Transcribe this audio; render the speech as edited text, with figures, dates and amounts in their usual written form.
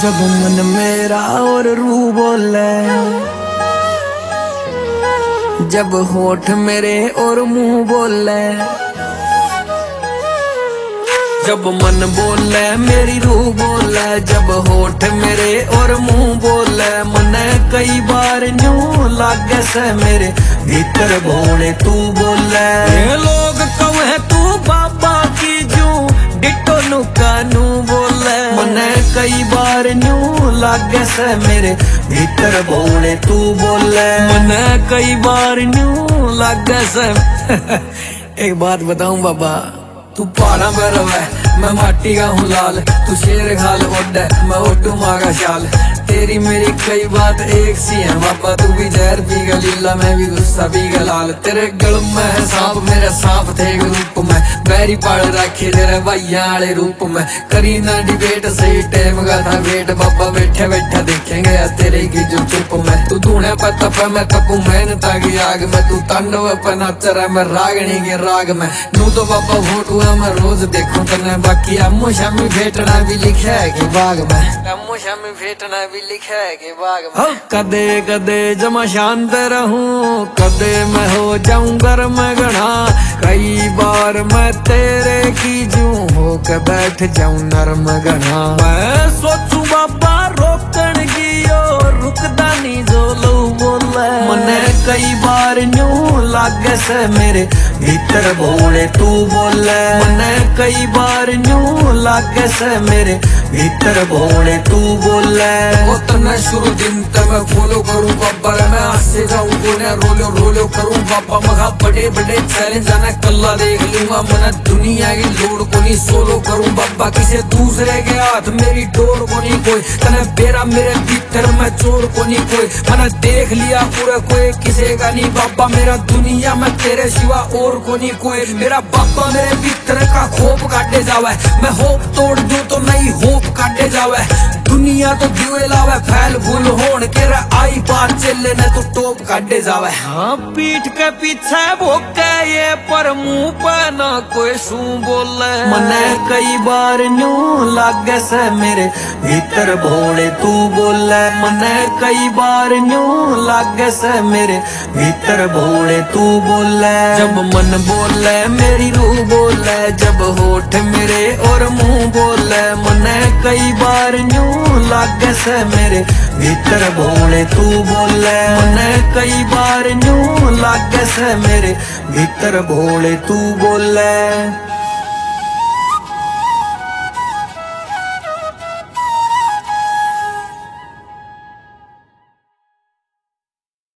जब मन मेरा और रूह बोले, जब होठ मेरे और मुंह बोले, जब मन बोले मेरी रूह बोले, जब होठ मेरे और मुंह बोले, मने कई बार न्यू लागे से मेरे भीतर भोले तू बोले। लोग कहे तू बाबा की जू डिटो नुकानू बोले, मने कई बार न्यू लागे से मेरे भीतर भोले तू बोले, मने कई बार न्यू लागे से एक बात बताऊं बाबा, तू पहाड़ा में रवे मैं माटी का हूँ लाल, तू शेर खाल ओढ़ मैं ओढ़ू माँ का शाल, तेरी मेरी कई बात एक सी है बाबा, तू भी जहर पी गा लीला मैं भी गुस्सा पी गा लाल, तेरे गल में है सांप मेरे सांप थे एक रूप में, बैरी पाड़ रखे तेरे भैया वाले रूप में, करी ना डिबेट सही टाइम का था वेट बाबा, बैठे बैठे देखेंगे तेरे की जो चुप में, तू धूने पर तप मैं तपू मेहनता की आग में, तू तांडव पर नाच रहा मैं रागनी के राग में, नू तो बाबा फोटो मैं रोज देखूं तने, बाकी अम्मू शामी भेटना भी लिखा है कि बाग में, अम्मू शामी भेटना भी लिखा है कि बाग में। कदे कदे जमा शांत रहूं, कदे मैं हो जाऊं गर्म घना, कई बार मैं तेरे की जू हो के बैठ जाऊं नरम घना, मैं सोचूं बाबा रोकन की और रुकदा नहीं जो लो बोले, मने कई बार न्यू लागे से मेरे भीतर भोले तू बोले, मने कई बार न्यू लागे से मेरे भीतर भोले तू बोले। वो तन्ने शुरू दिन तक मैं फॉलो करूं बाबा, मैं हंसे जाऊं कोने रोलो रोलो करूं बाबा, मगा बड़े बड़े चैलेंज आना कल्ला देख लूंगा, मना दुनिया की लोड़ को नहीं सोलो करूं बाबा, किसी दूसरे के हाथ मेरी डोर को नहीं कोई, तने बेरा मेरे भीतर मैं चोर को नहीं कोई, मैंने देख लिया पूरा कोई किसी का नहीं बाबा, मेरा दुनिया में तेरे सिवा और को नहीं कोई, मेरा बाबा मेरे भीतर का खोप काटे जावे, मैं होप तोड़ दूं तो नहीं होप काटे जावे, दुनिया तो जुए लावे फैल फूल होन के आई बात चले न तो टोप काटे जावे। हाँ पीठ के पीछे भोके ये पर मुंह पे ना कोई शू बोले, मने कई बार न्यू लागे से मेरे भीतर भोले तू बोले, मने कई बार न्यू लागे से मेरे भीतर भोले तू बोले, जब मन बोले मेरी रूह बोले, जब होठ मेरे और मुंह बोले, मने कई बार न्यू लागे से मेरे भीतर भोले तू बोले, मने कई बार न्यू लागे से मेरे भीतर भोले तू बोले।